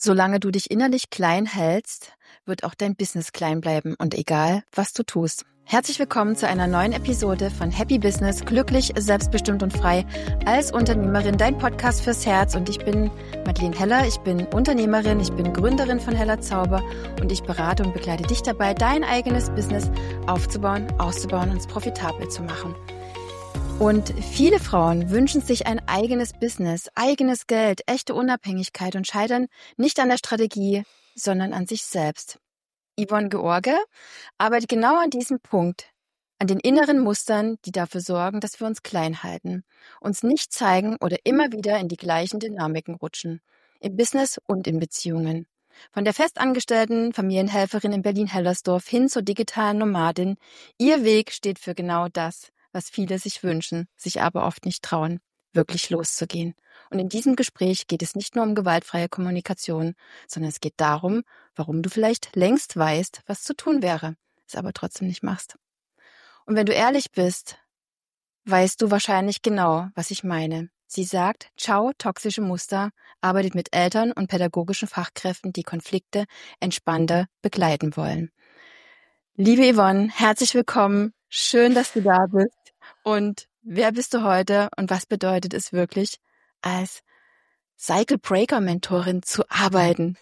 Solange du dich innerlich klein hältst, wird auch dein Business klein bleiben und egal, was du tust. Herzlich willkommen zu einer neuen Episode von Happy Business, glücklich, selbstbestimmt und frei als Unternehmerin, dein Podcast fürs Herz. Und ich bin Madeleine Heller, ich bin Unternehmerin, ich bin Gründerin von Heller Zauber und ich berate und begleite dich dabei, dein eigenes Business aufzubauen, auszubauen und es profitabel zu machen. Und viele Frauen wünschen sich ein eigenes Business, eigenes Geld, echte Unabhängigkeit und scheitern nicht an der Strategie, sondern an sich selbst. Yvonne George arbeitet genau an diesem Punkt, an den inneren Mustern, die dafür sorgen, dass wir uns klein halten, uns nicht zeigen oder immer wieder in die gleichen Dynamiken rutschen, im Business und in Beziehungen. Von der festangestellten Familienhelferin in Berlin-Hellersdorf hin zur digitalen Nomadin, ihr Weg steht für genau das, was viele sich wünschen, sich aber oft nicht trauen, wirklich loszugehen. Und in diesem Gespräch geht es nicht nur um gewaltfreie Kommunikation, sondern es geht darum, warum du vielleicht längst weißt, was zu tun wäre, es aber trotzdem nicht machst. Und wenn du ehrlich bist, weißt du wahrscheinlich genau, was ich meine. Sie sagt, ciao, toxische Muster, arbeitet mit Eltern und pädagogischen Fachkräften, die Konflikte entspannter begleiten wollen. Liebe Yvonne, herzlich willkommen. Schön, dass du da bist. Und wer bist du heute und was bedeutet es wirklich, als Cycle Breaker Mentorin zu arbeiten?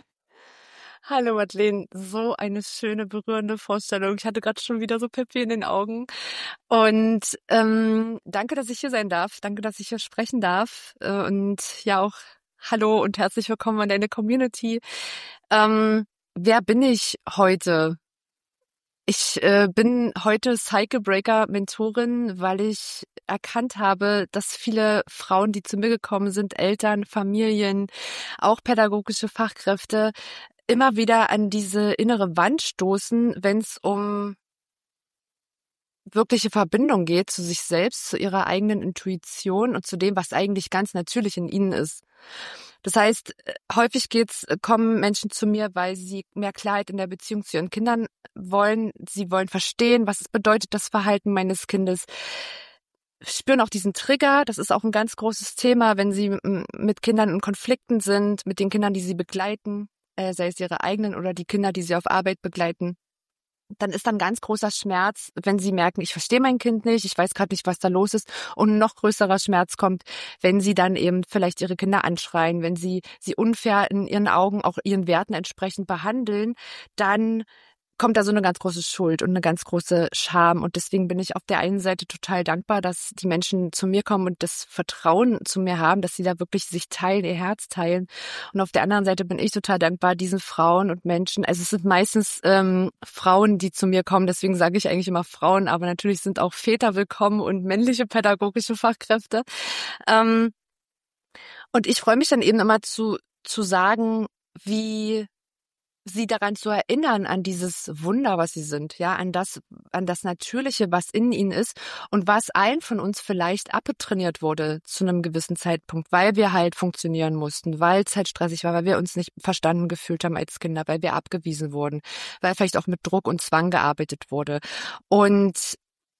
Hallo Madeleine, so eine schöne, berührende Vorstellung. Ich hatte gerade schon wieder so Pipi in den Augen. Und danke, dass ich hier sein darf. Danke, dass ich hier sprechen darf. Und ja auch hallo und herzlich willkommen an deine Community. Wer bin ich heute? Ich bin heute Cycle Breaker Mentorin, weil ich erkannt habe, dass viele Frauen, die zu mir gekommen sind, Eltern, Familien, auch pädagogische Fachkräfte, immer wieder an diese innere Wand stoßen, wenn es um wirkliche Verbindung geht zu sich selbst, zu ihrer eigenen Intuition und zu dem, was eigentlich ganz natürlich in ihnen ist. Das heißt, häufig kommen Menschen zu mir, weil sie mehr Klarheit in der Beziehung zu ihren Kindern wollen. Sie wollen verstehen, was es bedeutet, das Verhalten meines Kindes. Spüren auch diesen Trigger. Das ist auch ein ganz großes Thema, wenn sie mit Kindern in Konflikten sind, mit den Kindern, die sie begleiten, sei es ihre eigenen oder die Kinder, die sie auf Arbeit begleiten. Dann ist dann ganz großer Schmerz, wenn sie merken, ich verstehe mein Kind nicht, ich weiß gerade nicht, was da los ist. Und ein noch größerer Schmerz kommt, wenn sie dann eben vielleicht ihre Kinder anschreien, wenn sie unfair in ihren Augen auch ihren Werten entsprechend behandeln, dann kommt da so eine ganz große Schuld und eine ganz große Scham. Und deswegen bin ich auf der einen Seite total dankbar, dass die Menschen zu mir kommen und das Vertrauen zu mir haben, dass sie da wirklich sich teilen, ihr Herz teilen. Und auf der anderen Seite bin ich total dankbar diesen Frauen und Menschen. Also es sind meistens Frauen, die zu mir kommen. Deswegen sage ich eigentlich immer Frauen. Aber natürlich sind auch Väter willkommen und männliche pädagogische Fachkräfte. Und ich freue mich dann eben immer zu sagen, wie sie daran zu erinnern, an dieses Wunder, was sie sind, ja, an das Natürliche, was in ihnen ist und was allen von uns vielleicht abgetrainiert wurde zu einem gewissen Zeitpunkt, weil wir halt funktionieren mussten, weil es halt stressig war, weil wir uns nicht verstanden gefühlt haben als Kinder, weil wir abgewiesen wurden, weil vielleicht auch mit Druck und Zwang gearbeitet wurde. Und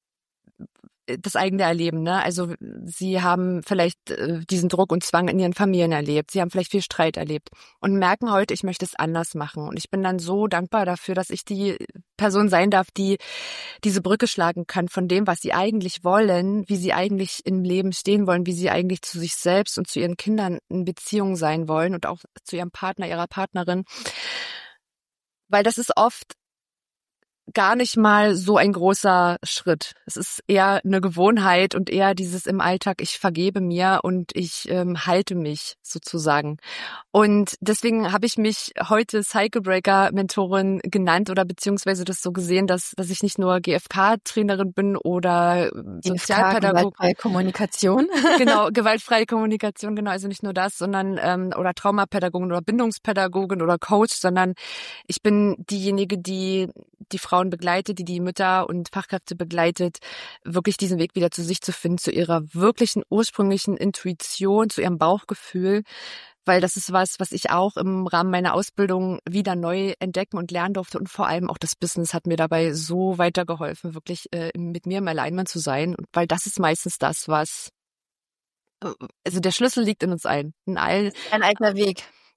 das eigene Erleben, ne? Also sie haben vielleicht diesen Druck und Zwang in ihren Familien erlebt. Sie haben vielleicht viel Streit erlebt und merken heute, ich möchte es anders machen. Und ich bin dann so dankbar dafür, dass ich die Person sein darf, die diese Brücke schlagen kann von dem, was sie eigentlich wollen, wie sie eigentlich im Leben stehen wollen, wie sie eigentlich zu sich selbst und zu ihren Kindern in Beziehung sein wollen und auch zu ihrem Partner, ihrer Partnerin. Weil das ist oft gar nicht mal so ein großer Schritt. Es ist eher eine Gewohnheit und eher dieses im Alltag, ich vergebe mir und ich halte mich sozusagen. Und deswegen habe ich mich heute Cycle Breaker Mentorin genannt oder beziehungsweise das so gesehen, dass ich nicht nur GFK-Trainerin bin oder Sozialpädagogin. Gewaltfreie Kommunikation. Genau, gewaltfreie Kommunikation, genau, also nicht nur das, sondern oder Traumapädagogin oder Bindungspädagogin oder Coach, sondern ich bin diejenige, die Frauen begleitet, die Mütter und Fachkräfte begleitet, wirklich diesen Weg wieder zu sich zu finden, zu ihrer wirklichen ursprünglichen Intuition, zu ihrem Bauchgefühl, weil das ist was ich auch im Rahmen meiner Ausbildung wieder neu entdecken und lernen durfte und vor allem auch das Business hat mir dabei so weitergeholfen, wirklich mit mir im Alignment zu sein, und weil das ist meistens das, was also der Schlüssel liegt in uns allen, in allen. Ein eigener Weg.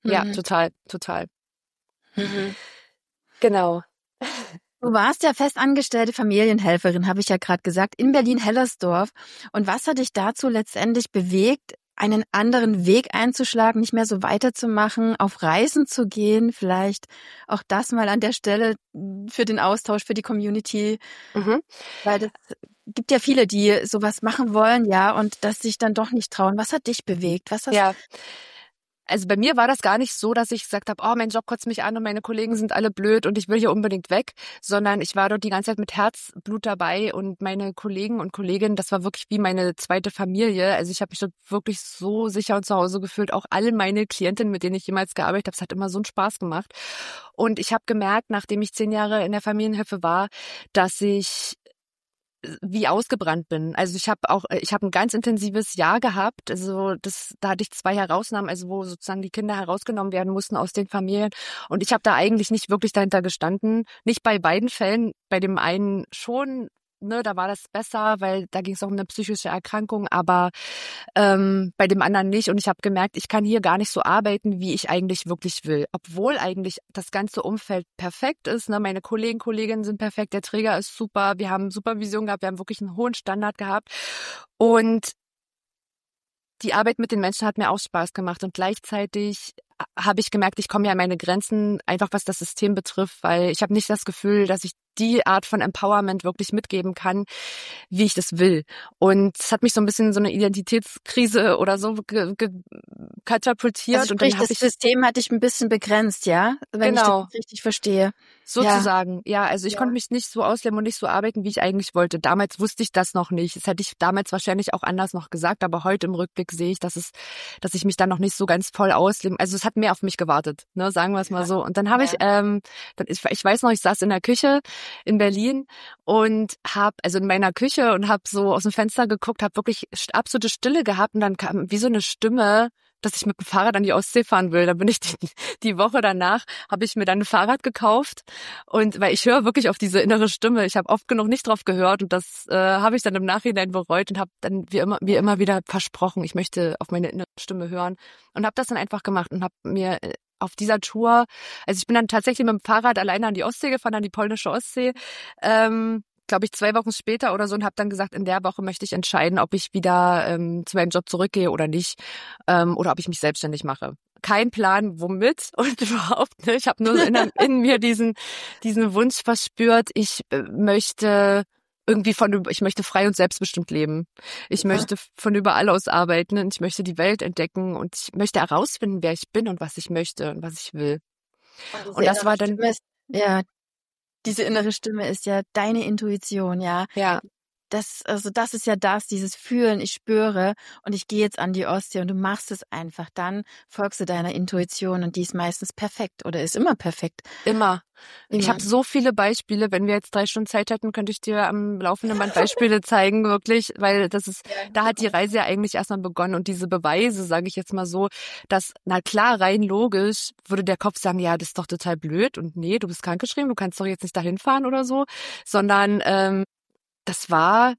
Ja, Mhm. total, total. Mhm. Genau. Du warst ja festangestellte Familienhelferin, habe ich ja gerade gesagt, in Berlin-Hellersdorf. Und was hat dich dazu letztendlich bewegt, einen anderen Weg einzuschlagen, nicht mehr so weiterzumachen, auf Reisen zu gehen, vielleicht auch das mal an der Stelle für den Austausch, für die Community, Mhm. weil das gibt ja viele, die sowas machen wollen, ja, und das sich dann doch nicht trauen. Was hat dich bewegt? Ja. Also bei mir war das gar nicht so, dass ich gesagt habe, oh, mein Job kotzt mich an und meine Kollegen sind alle blöd und ich will hier unbedingt weg, sondern ich war dort die ganze Zeit mit Herzblut dabei und meine Kollegen und Kolleginnen, das war wirklich wie meine zweite Familie. Also ich habe mich dort wirklich so sicher und zu Hause gefühlt. Auch alle meine Klientinnen, mit denen ich jemals gearbeitet habe, es hat immer so einen Spaß gemacht. Und ich habe gemerkt, nachdem ich 10 Jahre in der Familienhilfe war, dass ich wie ausgebrannt bin. Also ich habe ein ganz intensives Jahr gehabt. Also da hatte ich 2 Herausnahmen, also wo sozusagen die Kinder herausgenommen werden mussten aus den Familien. Und ich habe da eigentlich nicht wirklich dahinter gestanden. Nicht bei beiden Fällen, bei dem einen schon, ne, da war das besser, weil da ging es auch um eine psychische Erkrankung, aber bei dem anderen nicht. Und ich habe gemerkt, ich kann hier gar nicht so arbeiten, wie ich eigentlich wirklich will. Obwohl eigentlich das ganze Umfeld perfekt ist. Ne? Meine Kolleginnen sind perfekt, der Träger ist super, wir haben Supervision gehabt, wir haben wirklich einen hohen Standard gehabt. Und die Arbeit mit den Menschen hat mir auch Spaß gemacht. Und gleichzeitig habe ich gemerkt, ich komme ja an meine Grenzen, einfach was das System betrifft, weil ich habe nicht das Gefühl, dass ich die Art von Empowerment wirklich mitgeben kann, wie ich das will. Und es hat mich so ein bisschen in so eine Identitätskrise oder so katapultiert. Also Und sprich, dann das habe ich, System hat dich ein bisschen begrenzt, ja? Wenn ich das genau, jetzt richtig verstehe. Ja, sozusagen, ja, also ich ja. konnte mich nicht so ausleben und nicht so arbeiten, wie ich eigentlich wollte. Damals wusste ich das noch nicht. Das hätte ich damals wahrscheinlich auch anders noch gesagt, aber heute im Rückblick sehe ich, dass ich mich dann noch nicht so ganz voll ausleben. Also es hat mehr auf mich gewartet, ne, sagen wir es mal so. Und dann habe Ja. ich weiß noch, ich saß in der Küche in Berlin und also in meiner Küche und habe so aus dem Fenster geguckt, habe wirklich absolute Stille gehabt und dann kam wie so eine Stimme, dass ich mit dem Fahrrad an die Ostsee fahren will. Dann bin ich die Woche danach, habe ich mir dann ein Fahrrad gekauft und weil ich höre wirklich auf diese innere Stimme. Ich habe oft genug nicht drauf gehört und das habe ich dann im Nachhinein bereut und habe dann wie immer wieder versprochen, ich möchte auf meine innere Stimme hören und habe das dann einfach gemacht und habe mir auf dieser Tour, also ich bin dann tatsächlich mit dem Fahrrad alleine an die Ostsee gefahren, an die polnische Ostsee, glaube ich 2 Wochen später oder so und habe dann gesagt, in der Woche möchte ich entscheiden, ob ich wieder zu meinem Job zurückgehe oder nicht oder ob ich mich selbstständig mache. Kein Plan, womit und überhaupt nicht. Ich habe nur in mir diesen Wunsch verspürt, ich möchte ich möchte frei und selbstbestimmt leben. Ich möchte von überall aus arbeiten und ich möchte die Welt entdecken und ich möchte herausfinden, wer ich bin und was ich möchte und was ich will. Und Und das war dann, ja, diese innere Stimme ist ja deine Intuition, ja. ja, Das ist ja dieses Fühlen, ich spüre und ich gehe jetzt an die Ostsee und du machst es einfach. Dann folgst du deiner Intuition und die ist meistens perfekt oder ist immer perfekt. immer. Ich Immer. habe so viele Beispiele. Wenn wir jetzt 3 Stunden Zeit hätten, könnte ich dir am laufenden Band Beispiele zeigen, wirklich, weil da hat die Reise ja eigentlich erstmal begonnen und diese Beweise, sage ich jetzt mal so, dass, na klar, rein logisch würde der Kopf sagen, ja, das ist doch total blöd und nee, du bist krankgeschrieben, du kannst doch jetzt nicht dahin fahren oder so, sondern das war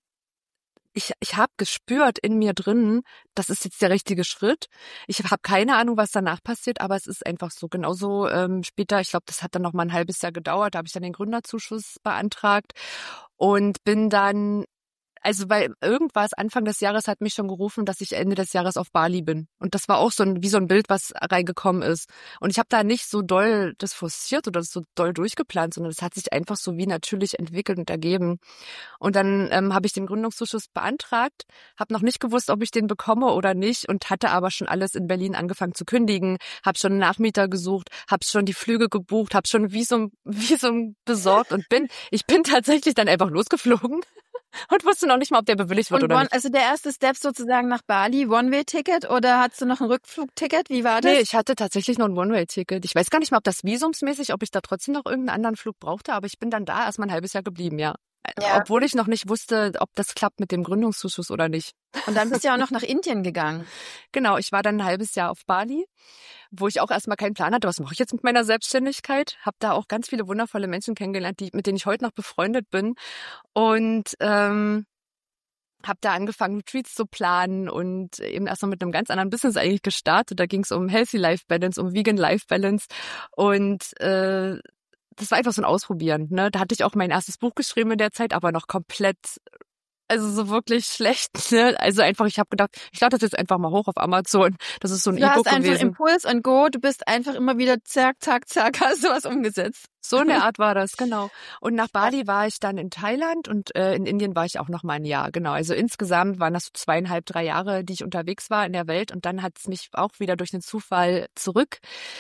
ich habe gespürt in mir drin, das ist jetzt der richtige Schritt. Ich habe keine Ahnung, was danach passiert, aber es ist einfach so. Genauso später, ich glaube, das hat dann noch mal ein halbes Jahr gedauert, da habe ich dann den Gründerzuschuss beantragt und bin dann, also weil irgendwas Anfang des Jahres hat mich schon gerufen, dass ich Ende des Jahres auf Bali bin. Und das war auch wie so ein Bild, was reingekommen ist. Und ich habe da nicht so doll das forciert oder das so doll durchgeplant, sondern es hat sich einfach so wie natürlich entwickelt und ergeben. Und dann habe ich den Gründungszuschuss beantragt, habe noch nicht gewusst, ob ich den bekomme oder nicht und hatte aber schon alles in Berlin angefangen zu kündigen, habe schon einen Nachmieter gesucht, habe schon die Flüge gebucht, habe schon Visum besorgt und ich bin tatsächlich dann einfach losgeflogen und wusste noch nicht mal, ob der bewilligt wird oder nicht. Also der erste Step sozusagen nach Bali, One-Way-Ticket oder hattest du noch ein Rückflugticket? Wie war das? Nee, ich hatte tatsächlich nur ein One-Way-Ticket. Ich weiß gar nicht mal, ob das visumsmäßig, ob ich da trotzdem noch irgendeinen anderen Flug brauchte, aber ich bin dann da erstmal ein halbes Jahr geblieben, ja. Ja. Obwohl ich noch nicht wusste, ob das klappt mit dem Gründungszuschuss oder nicht. Und dann bist du ja auch noch nach Indien gegangen. Genau, ich war dann ein halbes Jahr auf Bali, wo ich auch erstmal keinen Plan hatte, was mache ich jetzt mit meiner Selbstständigkeit. Habe da auch ganz viele wundervolle Menschen kennengelernt, mit denen ich heute noch befreundet bin. Und habe da angefangen, Retreats zu planen und eben erstmal mit einem ganz anderen Business eigentlich gestartet. Da ging es um Healthy Life Balance, um Vegan Life Balance und das war einfach so ein Ausprobieren. Ne? Da hatte ich auch mein erstes Buch geschrieben in der Zeit, aber noch komplett, also so wirklich schlecht. Ne? Also einfach, ich habe gedacht, ich lade das jetzt einfach mal hoch auf Amazon. Das ist so ein Du E-Book hast einfach gewesen. Impuls und Go, du bist einfach immer wieder zack, zack, zack, hast du was umgesetzt. So in der Art war das, genau. Und nach Bali war ich dann in Thailand und in Indien war ich auch noch mal ein Jahr, genau. Also insgesamt waren das so 2,5, 3 Jahre, die ich unterwegs war in der Welt. Und dann hat es mich auch wieder durch den Zufall zurück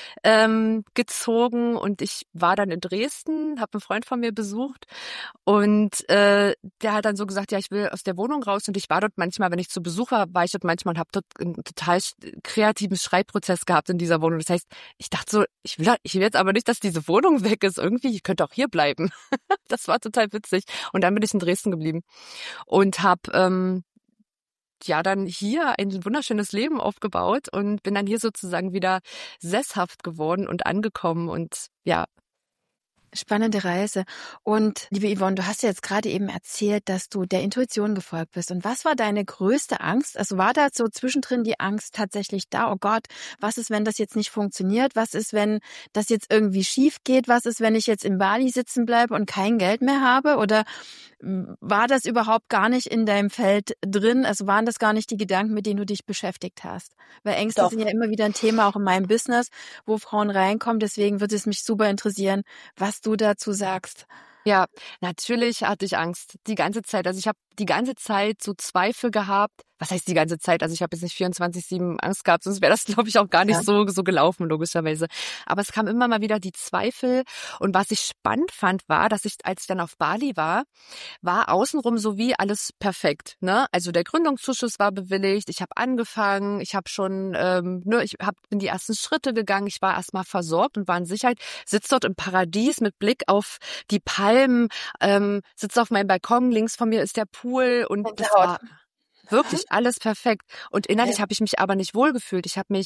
gezogen. Und ich war dann in Dresden, habe einen Freund von mir besucht. Und der hat dann so gesagt, ja, ich will aus der Wohnung raus. Und ich war dort manchmal, wenn ich zu Besuch war ich dort manchmal und habe dort einen total kreativen Schreibprozess gehabt in dieser Wohnung. Das heißt, ich dachte so, ich will jetzt aber nicht, dass diese Wohnung weg ist. Irgendwie, ich könnte auch hier bleiben. Das war total witzig. Und dann bin ich in Dresden geblieben und habe dann hier ein wunderschönes Leben aufgebaut und bin dann hier sozusagen wieder sesshaft geworden und angekommen und ja. Spannende Reise. Und liebe Yvonne, du hast ja jetzt gerade eben erzählt, dass du der Intuition gefolgt bist. Und was war deine größte Angst? Also war da so zwischendrin die Angst tatsächlich da? Oh Gott, was ist, wenn das jetzt nicht funktioniert? Was ist, wenn das jetzt irgendwie schief geht? Was ist, wenn ich jetzt in Bali sitzen bleibe und kein Geld mehr habe? Oder war das überhaupt gar nicht in deinem Feld drin? Also waren das gar nicht die Gedanken, mit denen du dich beschäftigt hast? Weil Ängste sind ja immer wieder ein Thema, auch in meinem Business, wo Frauen reinkommen. Deswegen würde es mich super interessieren, was du dazu sagst. Ja, natürlich hatte ich Angst die ganze Zeit. Also ich habe die ganze Zeit so Zweifel gehabt. Was heißt die ganze Zeit? Also ich habe jetzt nicht 24/7 Angst gehabt, sonst wäre das, glaube ich, auch gar nicht so gelaufen, logischerweise. Aber es kam immer mal wieder die Zweifel. Und was ich spannend fand, war, dass als ich dann auf Bali war außenrum so wie alles perfekt. Ne? Also der Gründungszuschuss war bewilligt, ich habe angefangen, ich habe schon, bin die ersten Schritte gegangen, ich war erstmal versorgt und war in Sicherheit, sitze dort im Paradies mit Blick auf die Palmen, sitze auf meinem Balkon, links von mir ist der Pool und das war wirklich alles perfekt. Und innerlich habe ich mich aber nicht wohlgefühlt. Ich habe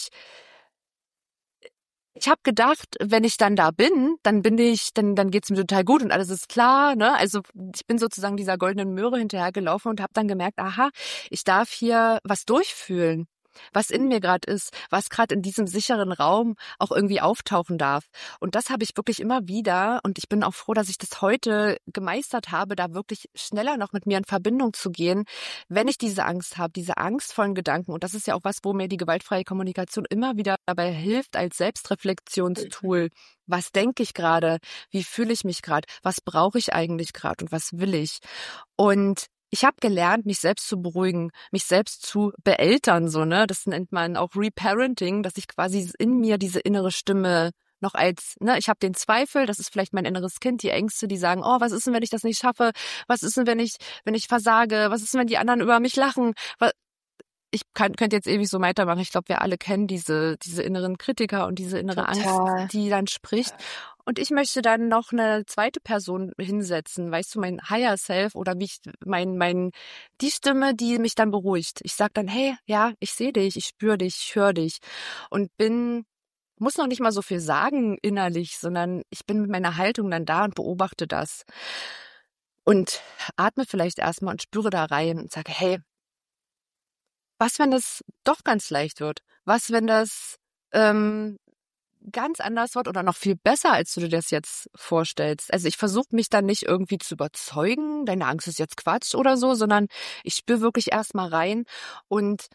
gedacht, wenn ich dann da bin, dann geht's mir total gut und alles ist klar, ne? Also ich bin sozusagen dieser goldenen Möhre hinterhergelaufen und habe dann gemerkt, aha, ich darf hier was durchfühlen, was in mir gerade ist, was gerade in diesem sicheren Raum auch irgendwie auftauchen darf. Und das habe ich wirklich immer wieder und ich bin auch froh, dass ich das heute gemeistert habe, da wirklich schneller noch mit mir in Verbindung zu gehen, wenn ich diese Angst habe, diese angstvollen Gedanken. Und das ist ja auch was, wo mir die gewaltfreie Kommunikation immer wieder dabei hilft als Selbstreflexionstool. Was denke ich gerade? Wie fühle ich mich gerade? Was brauche ich eigentlich gerade und was will ich? Und ich habe gelernt, mich selbst zu beruhigen, mich selbst zu beeltern, so, ne? Das nennt man auch Reparenting, dass ich quasi in mir diese innere Stimme noch ich habe den Zweifel, das ist vielleicht mein inneres Kind, die Ängste, die sagen, oh, was ist denn, wenn ich das nicht schaffe? Was ist denn, wenn ich versage? Was ist denn, wenn die anderen über mich lachen? Könnte jetzt ewig so weitermachen. Ich glaube, wir alle kennen diese inneren Kritiker und diese innere Angst, die dann spricht. Und ich möchte dann noch eine zweite Person hinsetzen, weißt du, mein Higher Self oder wie ich die Stimme, die mich dann beruhigt. Ich sag dann, hey, ja, ich sehe dich, ich spüre dich, ich höre dich und muss noch nicht mal so viel sagen innerlich, sondern ich bin mit meiner Haltung dann da und beobachte das und atme vielleicht erstmal und spüre da rein und sage, hey, was, wenn das doch ganz leicht wird? Was, wenn das ganz anders wird oder noch viel besser, als du dir das jetzt vorstellst? Also ich versuche mich dann nicht irgendwie zu überzeugen, deine Angst ist jetzt Quatsch oder so, sondern ich spüre wirklich erstmal rein und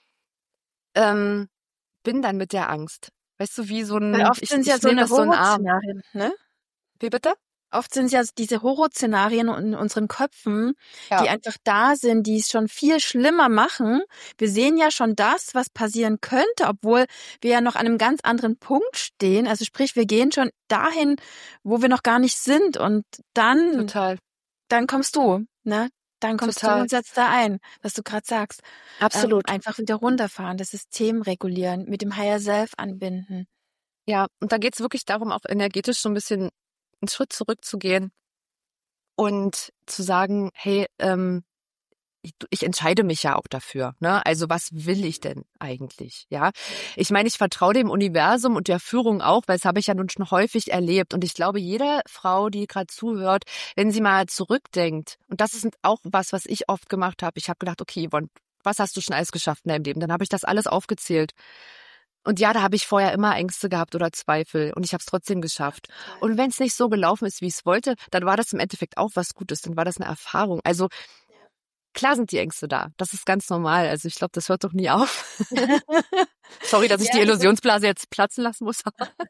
bin dann mit der Angst. Weißt du, wie so ein, Weil oft sind es ja so eine Horrorszenarien, ne? Wie bitte? Oft sind es ja diese Horrorszenarien in unseren Köpfen, die einfach da sind, die es schon viel schlimmer machen. Wir sehen ja schon das, was passieren könnte, obwohl wir ja noch an einem ganz anderen Punkt stehen. Also sprich, wir gehen schon dahin, wo wir noch gar nicht sind. Und dann kommst du, ne? Dann kommst du und setzt da ein, was du gerade sagst. Absolut. Einfach wieder runterfahren, das System regulieren, mit dem Higher Self anbinden. Ja, und da geht's wirklich darum, auch energetisch so ein bisschen einen Schritt zurückzugehen und zu sagen, hey, ich entscheide mich ja auch dafür, ne? Also was will ich denn eigentlich, ja? Ich meine, ich vertraue dem Universum und der Führung auch, weil das habe ich ja nun schon häufig erlebt. Und ich glaube, jede Frau, die gerade zuhört, wenn sie mal zurückdenkt, und das ist auch was ich oft gemacht habe. Ich habe gedacht, okay, Yvonne, was hast du schon alles geschafft in deinem Leben? Dann habe ich das alles aufgezählt. Und ja, da habe ich vorher immer Ängste gehabt oder Zweifel und ich habe es trotzdem geschafft. Und wenn es nicht so gelaufen ist, wie ich es wollte, dann war das im Endeffekt auch was Gutes, dann war das eine Erfahrung. Also klar sind die Ängste da, das ist ganz normal. Also ich glaube, das hört doch nie auf. Sorry, dass ich die Illusionsblase jetzt platzen lassen muss.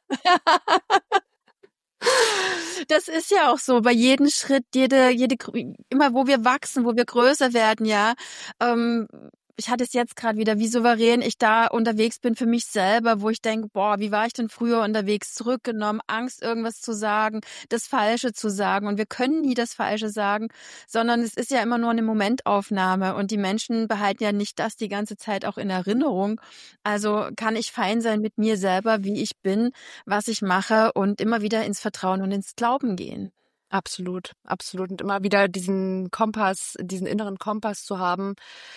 Das ist ja auch so, bei jedem Schritt, immer wo wir wachsen, wo wir größer werden, ja. Ich hatte es jetzt gerade wieder, wie souverän ich da unterwegs bin für mich selber, wo ich denke, boah, wie war ich denn früher unterwegs, zurückgenommen, Angst, irgendwas zu sagen, das Falsche zu sagen. Und wir können nie das Falsche sagen, sondern es ist ja immer nur eine Momentaufnahme. Und die Menschen behalten ja nicht das die ganze Zeit auch in Erinnerung. Also kann ich fein sein mit mir selber, wie ich bin, was ich mache und immer wieder ins Vertrauen und ins Glauben gehen. Absolut, absolut. Und immer wieder diesen inneren Kompass zu haben,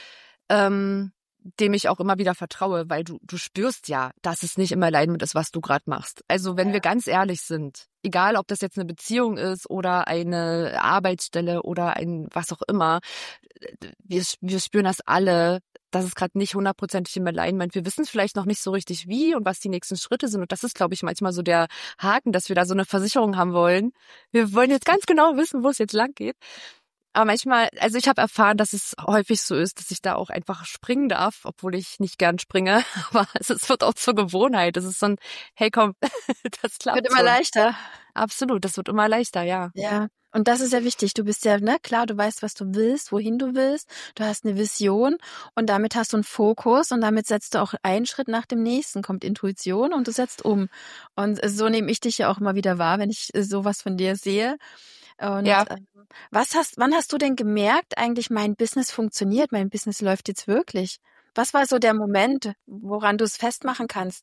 dem ich auch immer wieder vertraue, weil du spürst ja, dass es nicht im Alignment ist, was du gerade machst. Also wenn wir ganz ehrlich sind, egal ob das jetzt eine Beziehung ist oder eine Arbeitsstelle oder ein was auch immer, wir spüren das alle, dass es gerade nicht 100%ig im Alignment. Wir wissen es vielleicht noch nicht so richtig wie und was die nächsten Schritte sind. Und das ist, glaube ich, manchmal so der Haken, dass wir da so eine Versicherung haben wollen. Wir wollen jetzt ganz genau wissen, wo es jetzt lang geht. Aber manchmal, also ich habe erfahren, dass es häufig so ist, dass ich da auch einfach springen darf, obwohl ich nicht gern springe. Aber es wird auch zur Gewohnheit. Es ist so ein, hey komm, das klappt Wird immer schon. leichter. Absolut, das wird immer leichter, ja. Ja, und das ist ja wichtig. Du bist ja, ne, klar, du weißt, was du willst, wohin du willst. Du hast eine Vision und damit hast du einen Fokus und damit setzt du auch einen Schritt nach dem nächsten, kommt Intuition und du setzt um. Und so nehme ich dich ja auch immer wieder wahr, wenn ich sowas von dir sehe. Und Ja. wann hast du denn gemerkt, eigentlich mein Business funktioniert, mein Business läuft jetzt wirklich? Was war so der Moment, woran du es festmachen kannst?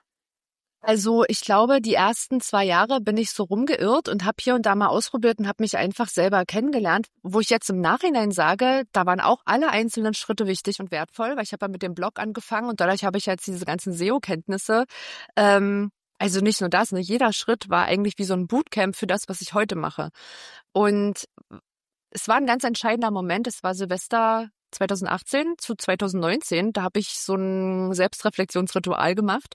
Also ich glaube, die ersten 2 Jahre bin ich so rumgeirrt und habe hier und da mal ausprobiert und habe mich einfach selber kennengelernt, wo ich jetzt im Nachhinein sage, da waren auch alle einzelnen Schritte wichtig und wertvoll, weil ich habe ja mit dem Blog angefangen und dadurch habe ich jetzt diese ganzen SEO-Kenntnisse. Also nicht nur das, ne, jeder Schritt war eigentlich wie so ein Bootcamp für das, was ich heute mache. Und es war ein ganz entscheidender Moment, es war Silvester 2018 zu 2019, da habe ich so ein Selbstreflexionsritual gemacht.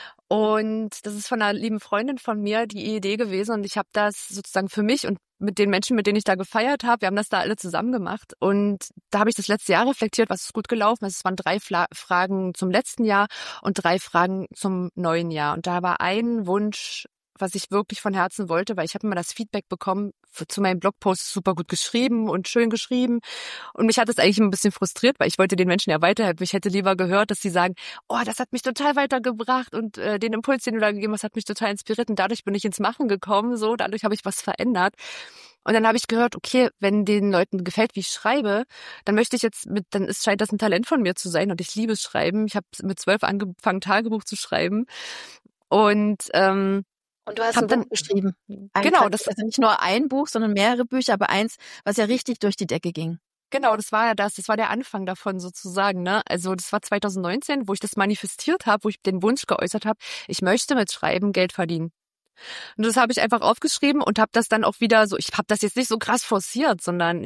Und das ist von einer lieben Freundin von mir die Idee gewesen und ich habe das sozusagen für mich und mit den Menschen, mit denen ich da gefeiert habe, wir haben das da alle zusammen gemacht und da habe ich das letzte Jahr reflektiert, was ist gut gelaufen ist. Es waren 3 Fragen zum letzten Jahr und 3 Fragen zum neuen Jahr und da war ein Wunsch, was ich wirklich von Herzen wollte, weil ich habe immer das Feedback bekommen zu meinem Blogpost, super gut geschrieben und schön geschrieben. Und mich hat es eigentlich ein bisschen frustriert, weil ich wollte den Menschen ja weiterhelfen. Ich hätte lieber gehört, dass sie sagen, oh, das hat mich total weitergebracht und den Impuls, den du da gegeben hast, hat mich total inspiriert und dadurch bin ich ins Machen gekommen, so, dadurch habe ich was verändert. Und dann habe ich gehört, okay, wenn den Leuten gefällt, wie ich schreibe, dann möchte ich jetzt scheint das ein Talent von mir zu sein und ich liebe es Schreiben. Ich habe mit 12 angefangen, Tagebuch zu schreiben und du hast ein Buch geschrieben. Genau, Also nicht nur ein Buch, sondern mehrere Bücher, aber eins, was ja richtig durch die Decke ging. Genau, das war ja das war der Anfang davon sozusagen, ne? Also das war 2019, wo ich das manifestiert habe, wo ich den Wunsch geäußert habe, ich möchte mit Schreiben Geld verdienen. Und das habe ich einfach aufgeschrieben und habe das dann auch wieder so, ich habe das jetzt nicht so krass forciert, sondern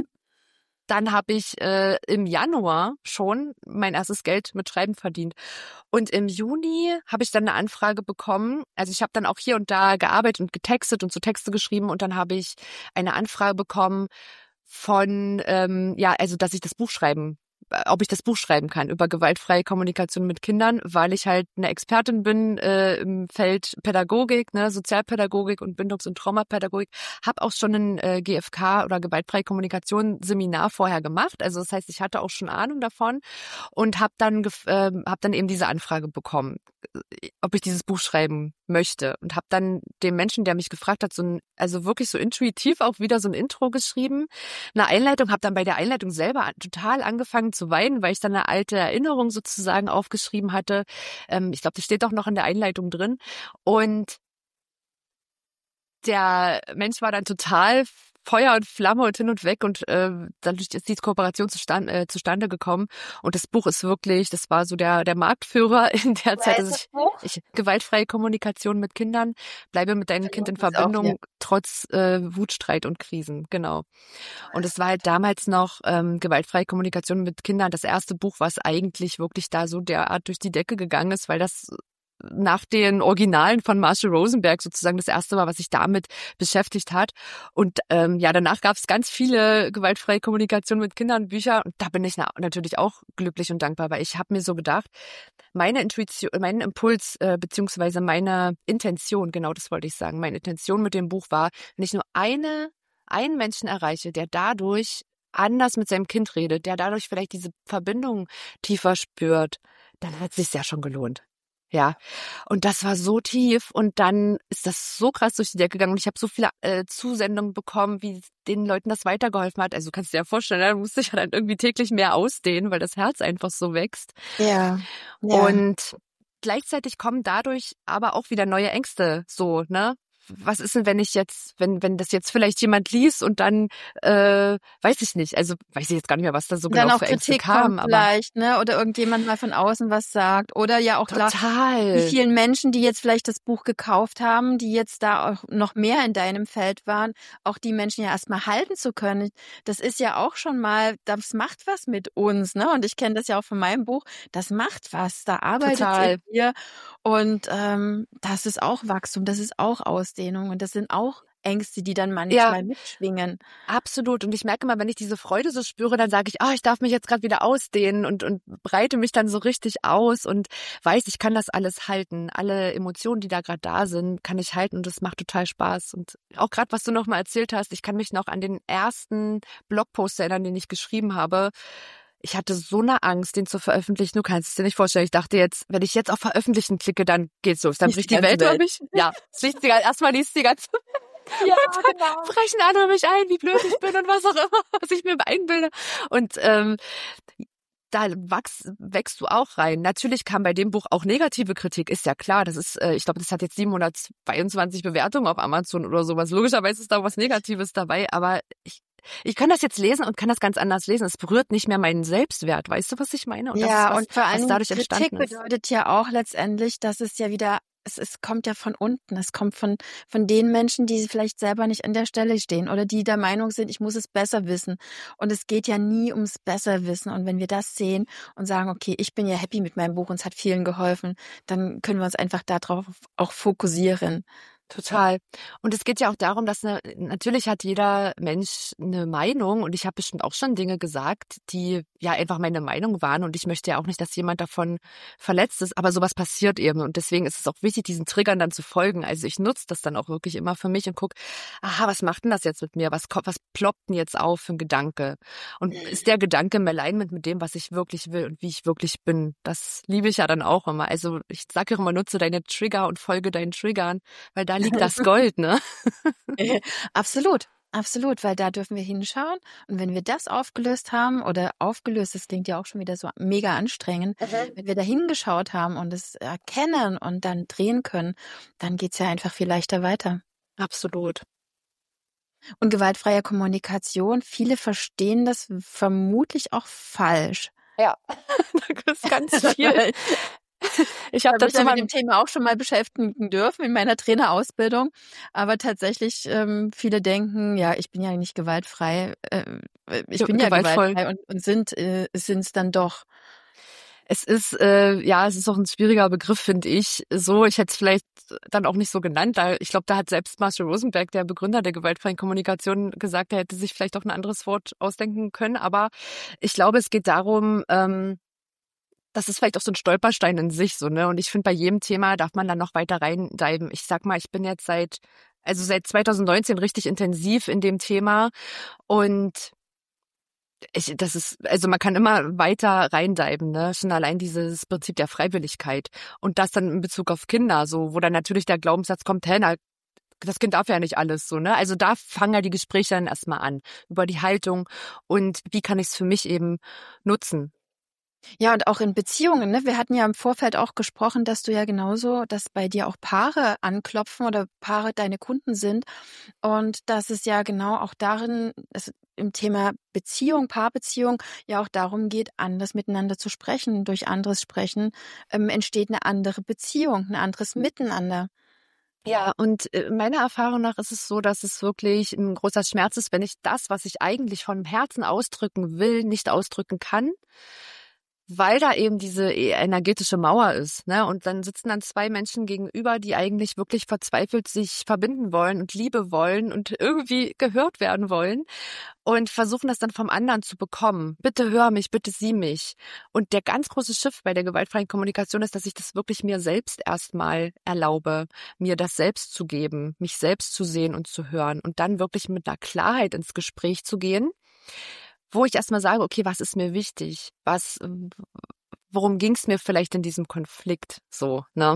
dann habe ich im Januar schon mein erstes Geld mit Schreiben verdient. Und im Juni habe ich dann eine Anfrage bekommen. Also ich habe dann auch hier und da gearbeitet und getextet und so Texte geschrieben. Und dann habe ich eine Anfrage bekommen von, also dass ich das Buch schreiben ob ich das Buch schreiben kann über gewaltfreie Kommunikation mit Kindern, weil ich halt eine Expertin bin im Feld Pädagogik, ne, Sozialpädagogik und Bindungs- und Traumapädagogik, habe auch schon ein GFK oder gewaltfreie Kommunikation Seminar vorher gemacht. Also das heißt, ich hatte auch schon Ahnung davon und habe dann eben diese Anfrage bekommen, ob ich dieses Buch schreiben möchte und habe dann dem Menschen, der mich gefragt hat, also wirklich so intuitiv auch wieder so ein Intro geschrieben, eine Einleitung, habe dann bei der Einleitung selber total angefangen zu weinen, weil ich dann eine alte Erinnerung sozusagen aufgeschrieben hatte. Ich glaube, das steht auch noch in der Einleitung drin und der Mensch war dann total Feuer und Flamme und hin und weg und dadurch ist die Kooperation zustande gekommen und das Buch ist wirklich, das war so der Marktführer in der Zeit, Ist das Buch? gewaltfreie Kommunikation mit Kindern, bleibe mit deinem Kind in Ist auch hier. Verbindung, trotz Wut, Streit und Krisen, genau. Und es war halt damals noch gewaltfreie Kommunikation mit Kindern, das erste Buch, was eigentlich wirklich da so derart durch die Decke gegangen ist, weil das nach den Originalen von Marshall Rosenberg sozusagen das erste war, was sich damit beschäftigt hat. Und danach gab es ganz viele gewaltfreie Kommunikation mit Kindern Bücher. Und da bin ich natürlich auch glücklich und dankbar, weil ich habe mir so gedacht, meine Intuition, mein Impuls beziehungsweise meine Intention, genau das wollte ich sagen, meine Intention mit dem Buch war, wenn ich nur einen Menschen erreiche, der dadurch anders mit seinem Kind redet, der dadurch vielleicht diese Verbindung tiefer spürt, dann hat es sich ja schon gelohnt. Ja, und das war so tief und dann ist das so krass durch die Decke gegangen und ich habe so viele Zusendungen bekommen, wie den Leuten das weitergeholfen hat. Also du kannst dir ja vorstellen, da musste ich ja dann irgendwie täglich mehr ausdehnen, weil das Herz einfach so wächst. Ja. Und gleichzeitig kommen dadurch aber auch wieder neue Ängste, so, ne? Was ist denn, wenn ich jetzt, wenn das jetzt vielleicht jemand liest und dann, weiß ich nicht, also weiß ich jetzt gar nicht mehr, was da so dann genau auch für Ängste Kritik kamen, kommt aber vielleicht, ne? Oder irgendjemand mal von außen was sagt. Oder ja auch klar, die total. vielen Menschen, die jetzt vielleicht das Buch gekauft haben, die jetzt da auch noch mehr in deinem Feld waren, auch die Menschen ja erstmal halten zu können. Das ist ja auch schon mal, das macht was mit uns, ne? Und ich kenne das ja auch von meinem Buch. Das macht was. Da arbeitet es in Total. dir. Und das ist auch Wachstum, das ist auch Ausdehnung und das sind auch Ängste, die dann Ja, manchmal mitschwingen. absolut. Und ich merke immer, wenn ich diese Freude so spüre, dann sage ich, ich darf mich jetzt gerade wieder ausdehnen und breite mich dann so richtig aus und weiß, ich kann das alles halten. Alle Emotionen, die da gerade da sind, kann ich halten und das macht total Spaß. Und auch gerade, was du noch mal erzählt hast, ich kann mich noch an den ersten Blogpost erinnern, den ich geschrieben habe. Ich hatte so eine Angst, den zu veröffentlichen. Du kannst es dir nicht vorstellen. Ich dachte jetzt, wenn ich jetzt auf Veröffentlichen klicke, dann geht's los. Dann Liest bricht die die ganze Welt über Welt. mich. Ja, erstmal liest die ganze Ja, und dann genau. brechen andere mich ein, wie blöd ich bin und was auch immer, was ich mir einbilde. Und da wächst du auch rein. Natürlich kam bei dem Buch auch negative Kritik, ist ja klar. Das ist, ich glaube, das hat jetzt 722 Bewertungen auf Amazon oder sowas. Logischerweise ist da was Negatives dabei, aber ich kann das jetzt lesen und kann das ganz anders lesen. Es berührt nicht mehr meinen Selbstwert. Weißt du, was ich meine? Und das ist Ja, und vor allen was Dingen dadurch Kritik entstanden ist. bedeutet ja auch letztendlich, dass es ja wieder, es kommt ja von unten. Es kommt von den Menschen, die vielleicht selber nicht an der Stelle stehen oder die der Meinung sind, ich muss es besser wissen. Und es geht ja nie ums Besserwissen. Und wenn wir das sehen und sagen, okay, ich bin ja happy mit meinem Buch und es hat vielen geholfen, dann können wir uns einfach darauf auch fokussieren. Total. Und es geht ja auch darum, dass natürlich hat jeder Mensch eine Meinung und ich habe bestimmt auch schon Dinge gesagt, die ja einfach meine Meinung waren und ich möchte ja auch nicht, dass jemand davon verletzt ist, aber sowas passiert eben und deswegen ist es auch wichtig, diesen Triggern dann zu folgen. Also ich nutze das dann auch wirklich immer für mich und gucke, aha, was macht denn das jetzt mit mir? Was ploppt denn jetzt auf für ein Gedanke? Und ist der Gedanke im Alignment mit dem, was ich wirklich will und wie ich wirklich bin? Das liebe ich ja dann auch immer. Also ich sage auch immer, nutze deine Trigger und folge deinen Triggern, weil da liegt das Gold, ne? Absolut. Absolut, weil da dürfen wir hinschauen. Und wenn wir das aufgelöst haben oder aufgelöst, das klingt ja auch schon wieder so mega anstrengend, wenn wir da hingeschaut haben und es erkennen und dann drehen können, dann geht's ja einfach viel leichter weiter. Absolut. Und gewaltfreie Kommunikation, viele verstehen das vermutlich auch falsch. Ja, da ist ganz viel. Ich habe habe mich dazu ja mal mit dem Thema auch schon mal beschäftigen dürfen in meiner Trainerausbildung. Aber tatsächlich, viele denken, ja, ich bin ja nicht gewaltfrei. Ich bin ja gewaltvoll. gewaltfrei und sind es dann doch. Es ist, es ist auch ein schwieriger Begriff, finde ich. So, ich hätte es vielleicht dann auch nicht so genannt. Ich glaube, da hat selbst Marshall Rosenberg, der Begründer der gewaltfreien Kommunikation, gesagt, er hätte sich vielleicht auch ein anderes Wort ausdenken können. Aber ich glaube, es geht darum, das ist vielleicht auch so ein Stolperstein in sich, so, ne? Und ich finde, bei jedem Thema darf man dann noch weiter reindiven. Ich sag mal, ich bin jetzt seit 2019 richtig intensiv in dem Thema und man kann immer weiter reindiven, ne? Schon allein dieses Prinzip der Freiwilligkeit. Und das dann in Bezug auf Kinder, so, wo dann natürlich der Glaubenssatz kommt, das Kind darf ja nicht alles, so, ne? Also da fangen ja die Gespräche dann erstmal an. Über die Haltung und wie kann ich es für mich eben nutzen. Ja, und auch in Beziehungen, ne? Wir hatten ja im Vorfeld auch gesprochen, dass du ja genauso, dass bei dir auch Paare anklopfen oder Paare deine Kunden sind. Und dass es ja genau auch darin, es im Thema Beziehung, Paarbeziehung, ja auch darum geht, anders miteinander zu sprechen. Durch anderes Sprechen entsteht eine andere Beziehung, ein anderes Miteinander. Ja, und meiner Erfahrung nach ist es so, dass es wirklich ein großer Schmerz ist, wenn ich das, was ich eigentlich von Herzen ausdrücken will, nicht ausdrücken kann, weil da eben diese energetische Mauer ist, ne? Und dann sitzen dann zwei Menschen gegenüber, die eigentlich wirklich verzweifelt sich verbinden wollen und Liebe wollen und irgendwie gehört werden wollen und versuchen das dann vom anderen zu bekommen. Bitte hör mich, bitte sieh mich. Und der ganz große Shift bei der gewaltfreien Kommunikation ist, dass ich das wirklich mir selbst erstmal erlaube, mir das selbst zu geben, mich selbst zu sehen und zu hören und dann wirklich mit einer Klarheit ins Gespräch zu gehen, wo ich erstmal sage, okay, was ist mir wichtig? Worum ging es mir vielleicht in diesem Konflikt so, ne?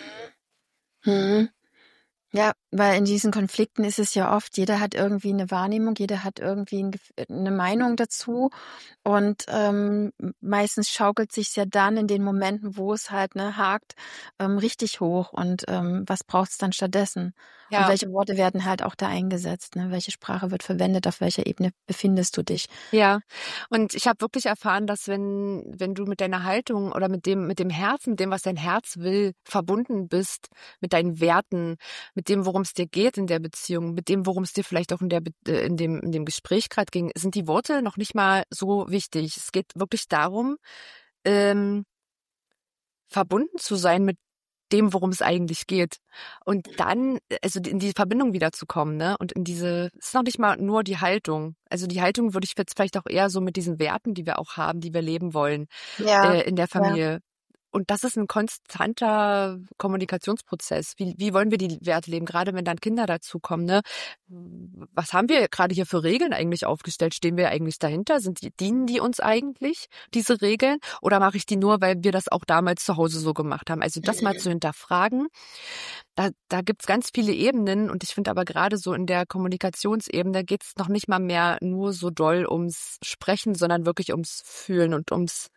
Mhm. Ja, weil in diesen Konflikten ist es ja oft, jeder hat irgendwie eine Wahrnehmung, jeder hat irgendwie eine Meinung dazu. Und meistens schaukelt sich's ja dann in den Momenten, wo es halt hakt, richtig hoch. Und was braucht's dann stattdessen? Und Ja. welche Worte werden halt auch da eingesetzt? Ne? Welche Sprache wird verwendet? Auf welcher Ebene befindest du dich? Ja, und ich habe wirklich erfahren, dass wenn du mit deiner Haltung oder mit dem Herzen, mit dem, was dein Herz will, verbunden bist, mit deinen Werten, mit dem, worum es dir geht in der Beziehung, mit dem, worum es dir vielleicht auch in dem Gespräch gerade ging, sind die Worte noch nicht mal so wichtig. Es geht wirklich darum, ähm, verbunden zu sein mit dem, worum es eigentlich geht. Und dann, also in die Verbindung wiederzukommen, ne? Und es ist noch nicht mal nur die Haltung. Also die Haltung würde ich jetzt vielleicht auch eher so mit diesen Werten, die wir auch haben, die wir leben wollen, Ja, in der ja. Familie. Und das ist ein konstanter Kommunikationsprozess. Wie wollen wir die Werte leben? Gerade wenn dann Kinder dazukommen, ne? Was haben wir gerade hier für Regeln eigentlich aufgestellt? Stehen wir eigentlich dahinter? Dienen die uns eigentlich, diese Regeln? Oder mache ich die nur, weil wir das auch damals zu Hause so gemacht haben? Also das mal zu hinterfragen. Da gibt's ganz viele Ebenen. Und ich finde aber gerade so in der Kommunikationsebene geht's noch nicht mal mehr nur so doll ums Sprechen, sondern wirklich ums Fühlen und ums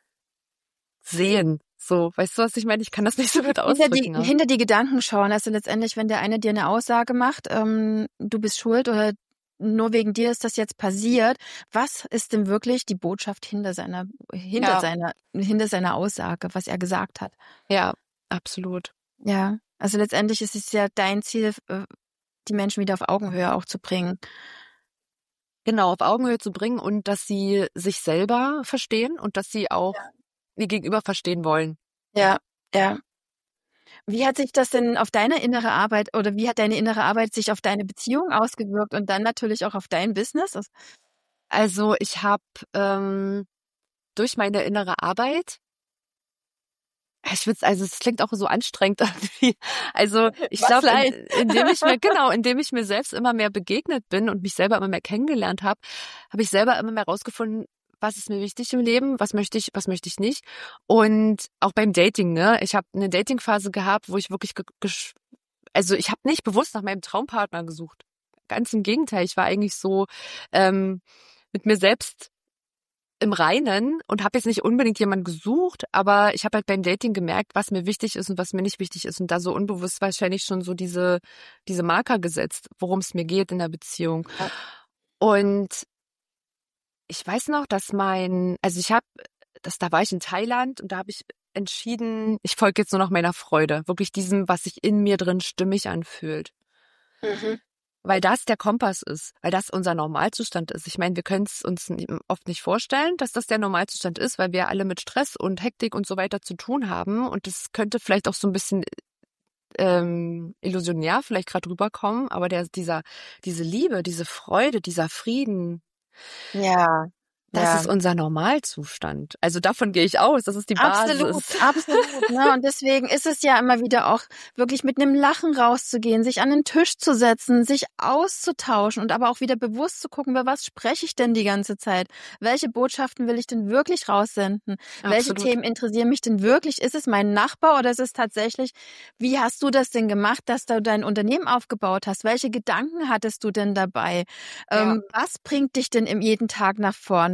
Sehen. So, weißt du, was ich meine? Ich kann das nicht so gut ausdrücken. Ne? Hinter die Gedanken schauen. Also letztendlich, wenn der eine dir eine Aussage macht, du bist schuld oder nur wegen dir ist das jetzt passiert. Was ist denn wirklich die Botschaft hinter seiner Aussage, was er gesagt hat? Ja, absolut. Ja, also letztendlich ist es ja dein Ziel, die Menschen wieder auf Augenhöhe auch zu bringen. Genau, auf Augenhöhe zu bringen und dass sie sich selber verstehen und dass sie auch ihr Gegenüber verstehen wollen. Ja, ja. Wie hat sich das denn auf deine innere Arbeit oder wie hat deine innere Arbeit sich auf deine Beziehung ausgewirkt und dann natürlich auch auf dein Business? Also ich habe durch meine innere Arbeit, es klingt auch so anstrengend irgendwie. Also ich glaube, indem ich mir selbst immer mehr begegnet bin und mich selber immer mehr kennengelernt habe, habe ich selber immer mehr rausgefunden, was ist mir wichtig im Leben, was möchte ich nicht. Und auch beim Dating, ne? Ich habe eine Datingphase gehabt, wo ich wirklich ich habe nicht bewusst nach meinem Traumpartner gesucht. Ganz im Gegenteil, ich war eigentlich so mit mir selbst im Reinen und habe jetzt nicht unbedingt jemanden gesucht, aber ich habe halt beim Dating gemerkt, was mir wichtig ist und was mir nicht wichtig ist und da so unbewusst wahrscheinlich schon so diese Marker gesetzt, worum es mir geht in der Beziehung. Ja. Und ich weiß noch, dass da war ich in Thailand und da habe ich entschieden, ich folge jetzt nur noch meiner Freude, wirklich diesem, was sich in mir drin stimmig anfühlt. Mhm. Weil das der Kompass ist, weil das unser Normalzustand ist. Ich meine, wir können es uns oft nicht vorstellen, dass das der Normalzustand ist, weil wir alle mit Stress und Hektik und so weiter zu tun haben. Und das könnte vielleicht auch so ein bisschen illusionär vielleicht gerade rüberkommen, aber diese Liebe, diese Freude, dieser Frieden, ja, das ist unser Normalzustand. Also davon gehe ich aus, das ist die Basis. Absolut. Ne? Und deswegen ist es ja immer wieder auch wirklich mit einem Lachen rauszugehen, sich an den Tisch zu setzen, sich auszutauschen und aber auch wieder bewusst zu gucken, über was spreche ich denn die ganze Zeit? Welche Botschaften will ich denn wirklich raussenden? Absolut. Welche Themen interessieren mich denn wirklich? Ist es mein Nachbar oder ist es tatsächlich, wie hast du das denn gemacht, dass du dein Unternehmen aufgebaut hast? Welche Gedanken hattest du denn dabei? Was bringt dich denn jeden Tag nach vorn?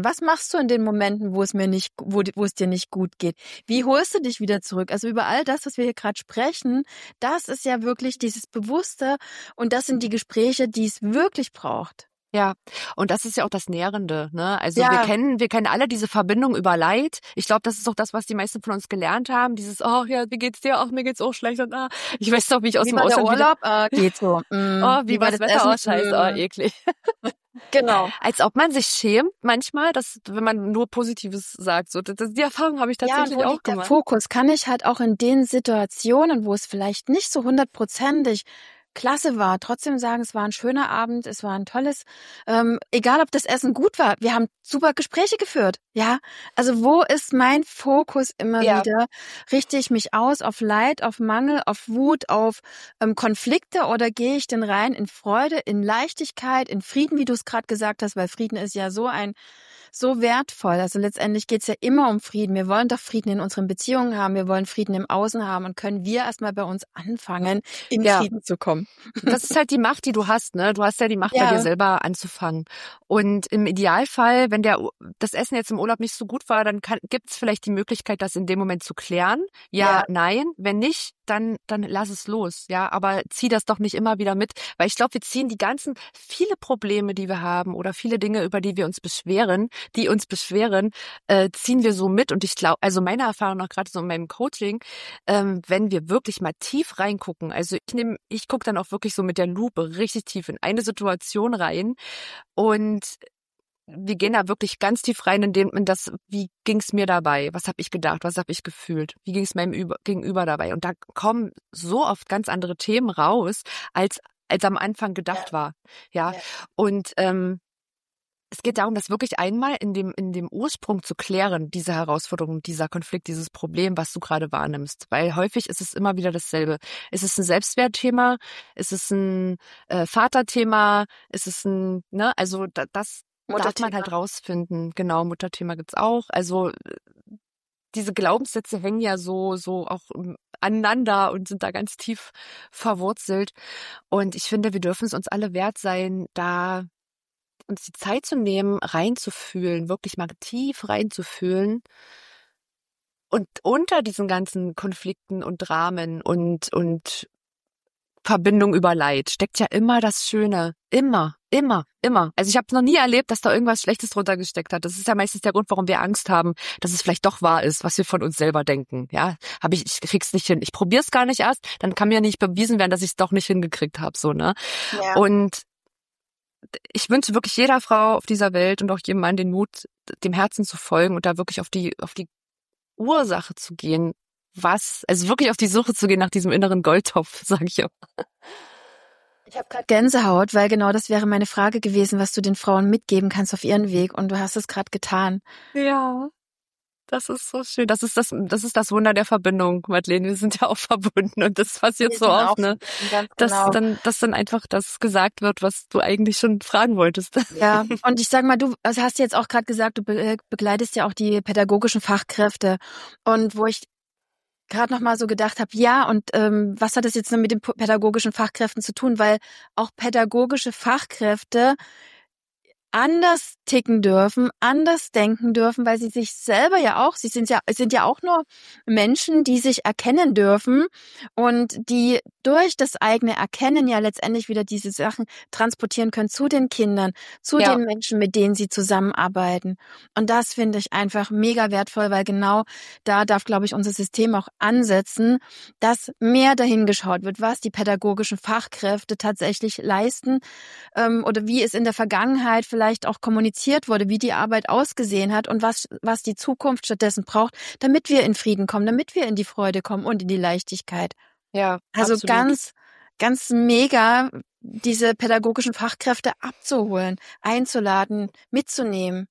Was machst du in den Momenten, wo es dir nicht gut geht? Wie holst du dich wieder zurück? Also über all das, was wir hier gerade sprechen, das ist ja wirklich dieses Bewusste und das sind die Gespräche, die es wirklich braucht. Ja, und das ist ja auch das Nährende, ne? Also wir Ja. kennen alle diese Verbindung über Leid. Ich glaube, das ist auch das, was die meisten von uns gelernt haben. Dieses, oh ja, wie geht's dir? Ach, mir geht's auch schlecht. Und ich weiß doch, wie ich aus Wie dem war der Ausland Urlaub? Geht so. Oh, wie war das Wetter? Essen? Oh, scheiße, oh, eklig. Genau. Als ob man sich schämt manchmal, dass, wenn man nur Positives sagt. So, die Erfahrung habe ich tatsächlich ja, und wo auch liegt der gemacht. Fokus? Kann ich halt auch in den Situationen, wo es vielleicht nicht so 100%ig klasse war, trotzdem sagen, es war ein schöner Abend, es war ein tolles, egal ob das Essen gut war, wir haben super Gespräche geführt, ja. Also wo ist mein Fokus immer wieder? Richte ich mich aus auf Leid, auf Mangel, auf Wut, auf Konflikte oder gehe ich denn rein in Freude, in Leichtigkeit, in Frieden, wie du es gerade gesagt hast, weil Frieden ist ja so wertvoll. Also letztendlich geht's ja immer um Frieden. Wir wollen doch Frieden in unseren Beziehungen haben. Wir wollen Frieden im Außen haben. Und können wir erstmal bei uns anfangen, in Frieden zu kommen. Das ist halt die Macht, die du hast, ne? Du hast ja die Macht, bei dir selber anzufangen. Und im Idealfall, wenn das Essen jetzt im Urlaub nicht so gut war, dann gibt's vielleicht die Möglichkeit, das in dem Moment zu klären. Ja, nein. Wenn nicht, dann lass es los, ja. Aber zieh das doch nicht immer wieder mit. Weil ich glaube, wir ziehen viele Probleme, die wir haben oder viele Dinge, über die uns beschweren, ziehen wir so mit. Und ich glaube, also meine Erfahrung noch gerade so in meinem Coaching, wenn wir wirklich mal tief reingucken, also ich gucke dann auch wirklich so mit der Lupe richtig tief in eine Situation rein und wir gehen da wirklich ganz tief rein in das, wie ging's mir dabei? Was habe ich gedacht? Was habe ich gefühlt? Wie ging's meinem Gegenüber dabei? Und da kommen so oft ganz andere Themen raus, als am Anfang gedacht war. Ja. Und es geht darum, das wirklich einmal in dem Ursprung zu klären, diese Herausforderung, dieser Konflikt, dieses Problem, was du gerade wahrnimmst. Weil häufig ist es immer wieder dasselbe. Ist es ein Selbstwertthema? Ist es ein Vaterthema? Ist es also das darf man halt rausfinden. Genau, Mutterthema gibt's auch. Also diese Glaubenssätze hängen ja so auch aneinander und sind da ganz tief verwurzelt. Und ich finde, wir dürfen es uns alle wert sein, da uns die Zeit zu nehmen, reinzufühlen, wirklich mal tief reinzufühlen. Und unter diesen ganzen Konflikten und Dramen und Verbindung über Leid steckt ja immer das Schöne. Immer, immer, immer. Also ich habe noch nie erlebt, dass da irgendwas Schlechtes drunter gesteckt hat. Das ist ja meistens der Grund, warum wir Angst haben, dass es vielleicht doch wahr ist, was wir von uns selber denken. Ja, ich krieg's nicht hin. Ich probier's gar nicht erst, dann kann mir nicht bewiesen werden, dass ich es doch nicht hingekriegt habe, so, ne? Ja. Und ich wünsche wirklich jeder Frau auf dieser Welt und auch jedem Mann den Mut, dem Herzen zu folgen und da wirklich auf die Ursache zu gehen. Also wirklich auf die Suche zu gehen nach diesem inneren Goldtopf, sage ich auch. Ich habe gerade Gänsehaut, weil genau das wäre meine Frage gewesen, was du den Frauen mitgeben kannst auf ihren Weg und du hast es gerade getan. Ja. Das ist so schön. Das ist das Wunder der Verbindung, Madeleine. Wir sind ja auch verbunden und das passiert so oft, ne? Dass dann einfach das gesagt wird, was du eigentlich schon fragen wolltest. Ja, und ich sag mal, du hast jetzt auch gerade gesagt, du begleitest ja auch die pädagogischen Fachkräfte und wo ich gerade noch mal so gedacht habe, ja, und was hat das jetzt mit den pädagogischen Fachkräften zu tun? Weil auch pädagogische Fachkräfte anders ticken dürfen, anders denken dürfen, weil sie sich selber sie sind ja auch nur Menschen, die sich erkennen dürfen und die durch das eigene Erkennen ja letztendlich wieder diese Sachen transportieren können zu den Kindern, zu den Menschen, mit denen sie zusammenarbeiten. Und das finde ich einfach mega wertvoll, weil genau da darf, glaube ich, unser System auch ansetzen, dass mehr dahin geschaut wird, was die pädagogischen Fachkräfte tatsächlich leisten oder wie es in der Vergangenheit vielleicht auch kommuniziert wurde, wie die Arbeit ausgesehen hat und was die Zukunft stattdessen braucht, damit wir in Frieden kommen, damit wir in die Freude kommen und in die Leichtigkeit. Ja, also absolut. Ganz, ganz mega, diese pädagogischen Fachkräfte abzuholen, einzuladen, mitzunehmen,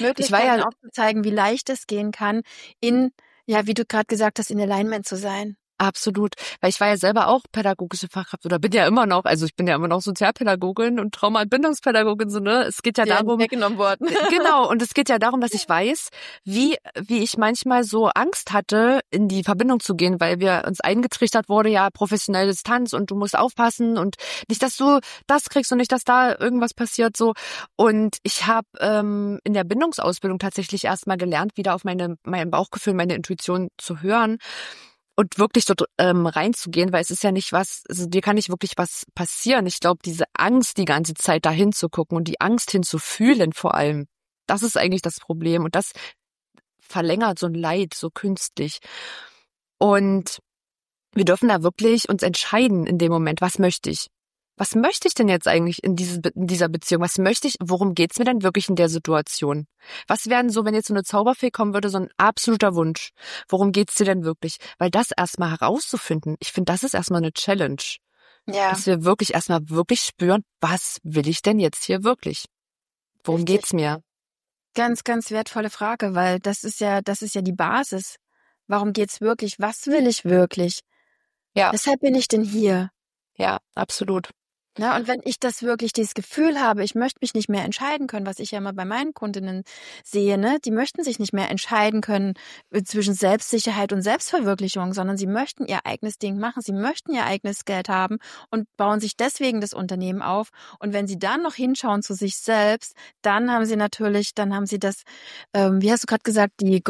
Möglichkeiten aufzuzeigen, wie leicht es gehen kann, wie du gerade gesagt hast, in Alignment zu sein. Absolut. Weil ich war ja selber auch pädagogische Fachkraft oder bin ja immer noch, also ich bin ja immer noch Sozialpädagogin und Trauma- und Bindungspädagogin, so, ne? Es geht ja darum, weggenommen worden. genau, und es geht ja darum, dass ich weiß, wie ich manchmal so Angst hatte, in die Verbindung zu gehen, weil wir uns eingetrichtert wurde, ja, professionelle Distanz und du musst aufpassen und nicht, dass du das kriegst und nicht, dass da irgendwas passiert, so. Und ich habe in der Bindungsausbildung tatsächlich erstmal gelernt, wieder auf mein Bauchgefühl, meine Intuition zu hören und wirklich dort reinzugehen, weil es ist ja nicht was, also dir kann nicht wirklich was passieren. Ich glaube, diese Angst die ganze Zeit dahin zu gucken und die Angst hinzufühlen vor allem, das ist eigentlich das Problem und das verlängert so ein Leid so künstlich. Und wir dürfen da wirklich uns entscheiden in dem Moment, was möchte ich? Was möchte ich denn jetzt eigentlich in dieser Beziehung? Was möchte ich? Worum geht's mir denn wirklich in der Situation? Was wären so, wenn jetzt so eine Zauberfee kommen würde, so ein absoluter Wunsch? Worum geht's dir denn wirklich? Weil das erstmal herauszufinden, ich finde, das ist erstmal eine Challenge. Ja, Dass wir wirklich erstmal wirklich spüren, was will ich denn jetzt hier wirklich? Worum richtig. geht's mir? Ganz, ganz wertvolle Frage, weil das ist ja die Basis. Warum geht's wirklich? Was will ich wirklich? Ja, Weshalb bin ich denn hier? ja, absolut. Na, und wenn ich das wirklich, dieses Gefühl habe, ich möchte mich nicht mehr entscheiden können, was ich ja immer bei meinen Kundinnen sehe, ne, die möchten sich nicht mehr entscheiden können zwischen Selbstsicherheit und Selbstverwirklichung, sondern sie möchten ihr eigenes Ding machen, sie möchten ihr eigenes Geld haben und bauen sich deswegen das Unternehmen auf. Und wenn sie dann noch hinschauen zu sich selbst, dann haben sie das, wie hast du gerade gesagt,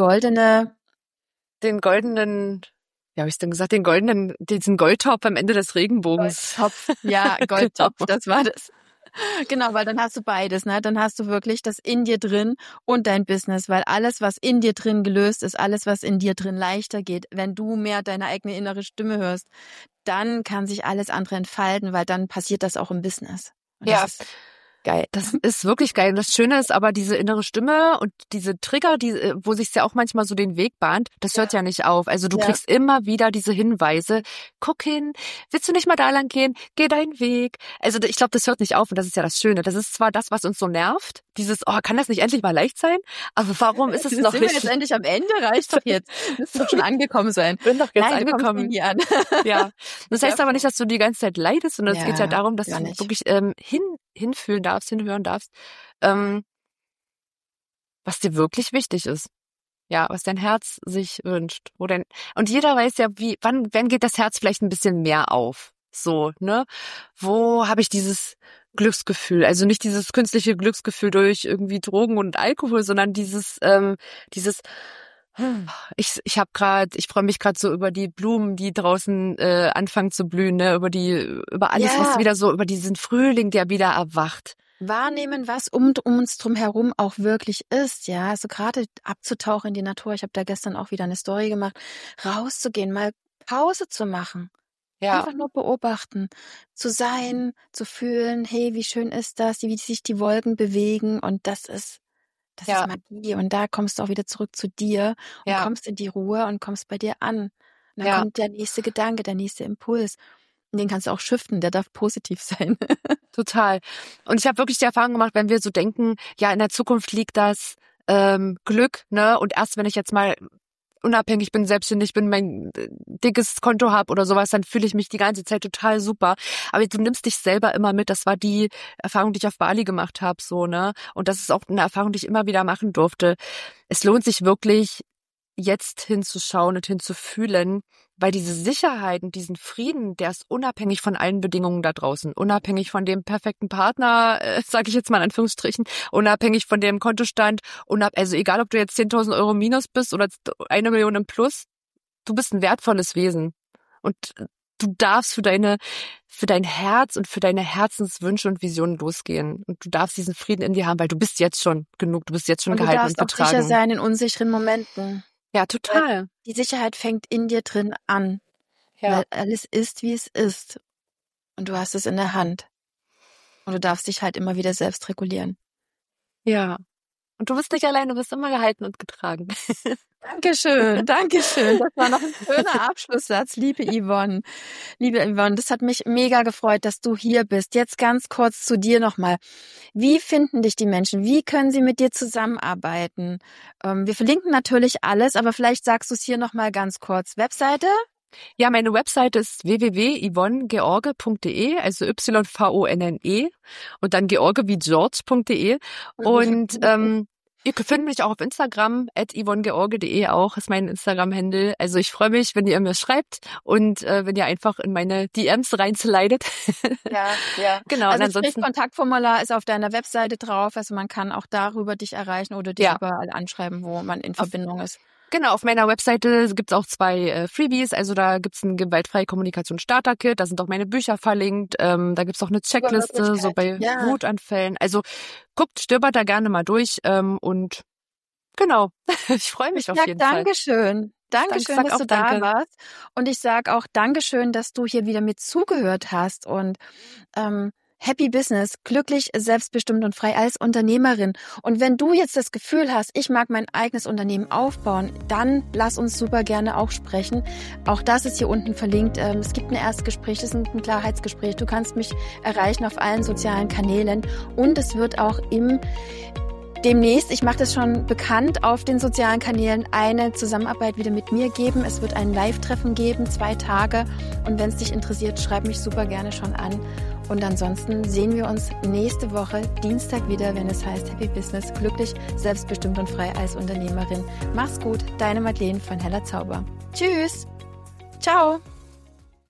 Den goldenen, wie habe ich denn gesagt, diesen Goldtopf am Ende des Regenbogens. Goldtopf, ja, Goldtopf, das war das. Genau, weil dann hast du beides, ne? Dann hast du wirklich das in dir drin und dein Business, weil alles, was in dir drin gelöst ist, alles, was in dir drin leichter geht, wenn du mehr deine eigene innere Stimme hörst, dann kann sich alles andere entfalten, weil dann passiert das auch im Business. Und Ja. das ist geil. Das ist wirklich geil. Und das Schöne ist aber diese innere Stimme und diese Trigger, wo sich ja auch manchmal so den Weg bahnt, das hört ja nicht auf. Also du kriegst immer wieder diese Hinweise. Guck hin, willst du nicht mal da lang gehen? Geh deinen Weg. Also ich glaube, das hört nicht auf und das ist ja das Schöne. Das ist zwar das, was uns so nervt, dieses, oh, kann das nicht endlich mal leicht sein? Aber warum ist es noch sind nicht? wir jetzt endlich am Ende? Reicht doch jetzt. Müsst doch schon angekommen sein. Bin doch jetzt Nein, angekommen. Du kommst nie an. Ja. Das heißt aber nicht, dass du die ganze Zeit leidest, sondern es geht ja darum, dass du wirklich hinfühlen darfst, hinhören darfst, was dir wirklich wichtig ist. Ja, was dein Herz sich wünscht. Und jeder weiß ja, wann geht das Herz vielleicht ein bisschen mehr auf? So, ne? Wo habe ich dieses Glücksgefühl? Also nicht dieses künstliche Glücksgefühl durch irgendwie Drogen und Alkohol, sondern ich freue mich gerade so über die Blumen, die draußen anfangen zu blühen, ne, über alles, was wieder so, über diesen Frühling, der wieder erwacht. Wahrnehmen, was um uns drum herum auch wirklich ist, ja, also gerade abzutauchen in die Natur. Ich habe da gestern auch wieder eine Story gemacht, rauszugehen, mal Pause zu machen. Ja. Einfach nur beobachten, zu sein, zu fühlen, hey, wie schön ist das, wie sich die Wolken bewegen und das ist Magie und da kommst du auch wieder zurück zu dir und kommst in die Ruhe und kommst bei dir an. Und dann kommt der nächste Gedanke, der nächste Impuls. Und den kannst du auch shiften, der darf positiv sein. Total. Und ich habe wirklich die Erfahrung gemacht, wenn wir so denken, ja, in der Zukunft liegt das Glück, ne? Und erst wenn ich jetzt mal unabhängig bin, selbstständig bin, mein dickes Konto habe oder sowas, dann fühle ich mich die ganze Zeit total super. Aber du nimmst dich selber immer mit. Das war die Erfahrung, die ich auf Bali gemacht habe, so, ne? Und das ist auch eine Erfahrung, die ich immer wieder machen durfte. Es lohnt sich wirklich, jetzt hinzuschauen und hinzufühlen, weil diese Sicherheit und diesen Frieden, der ist unabhängig von allen Bedingungen da draußen, unabhängig von dem perfekten Partner, sage ich jetzt mal in Anführungsstrichen, unabhängig von dem Kontostand, also egal, ob du jetzt 10.000 Euro minus bist oder 1 Million im Plus, du bist ein wertvolles Wesen und du darfst für dein Herz und für deine Herzenswünsche und Visionen losgehen. Und du darfst diesen Frieden in dir haben, weil du bist jetzt schon genug, du bist jetzt schon gehalten und getragen. Du darfst auch sicher sein in unsicheren Momenten. Ja, total. Die Sicherheit fängt in dir drin an. Ja. Weil alles ist, wie es ist. Und du hast es in der Hand. Und du darfst dich halt immer wieder selbst regulieren. Ja. Und du bist nicht allein, du bist immer gehalten und getragen. Dankeschön, Dankeschön. Das war noch ein schöner Abschlusssatz, liebe Yvonne. Liebe Yvonne, das hat mich mega gefreut, dass du hier bist. Jetzt ganz kurz zu dir nochmal. Wie finden dich die Menschen? Wie können sie mit dir zusammenarbeiten? Wir verlinken natürlich alles, aber vielleicht sagst du es hier nochmal ganz kurz. Webseite? Ja, meine Webseite ist www.yvonnegeorge.de, also YVONNE und dann George wie George.de. Und ihr findet mich auch auf Instagram, @yvonnegeorge.de auch, ist mein Instagram-Handle. Also ich freue mich, wenn ihr mir schreibt und wenn ihr einfach in meine DMs reinslidet. Ja. Genau, Also und ansonsten Kontaktformular ist auf deiner Webseite drauf, also man kann auch darüber dich erreichen oder dich überall anschreiben, wo man in Verbindung ist. Genau, auf meiner Webseite gibt's auch 2 Freebies, also da gibt's ein gewaltfreie Kommunikation Starter-Kit, da sind auch meine Bücher verlinkt, da gibt's auch eine Checkliste, so bei Wutanfällen. Also stöbert da gerne mal durch und genau, ich freue mich auf jeden Fall. Dankeschön, dass du da warst und ich sage auch Dankeschön, dass du hier wieder mit zugehört hast und Happy Business, glücklich, selbstbestimmt und frei als Unternehmerin. Und wenn du jetzt das Gefühl hast, ich mag mein eigenes Unternehmen aufbauen, dann lass uns super gerne auch sprechen. Auch das ist hier unten verlinkt. Es gibt ein Erstgespräch, es ist ein Klarheitsgespräch. Du kannst mich erreichen auf allen sozialen Kanälen und es wird auch demnächst, ich mache das schon bekannt, auf den sozialen Kanälen eine Zusammenarbeit wieder mit mir geben. Es wird ein Live-Treffen geben, 2 Tage. Und wenn es dich interessiert, schreib mich super gerne schon an. Und ansonsten sehen wir uns nächste Woche Dienstag wieder, wenn es heißt Happy Business, glücklich, selbstbestimmt und frei als Unternehmerin. Mach's gut, deine Madeleine von Heller Zauber. Tschüss. Ciao.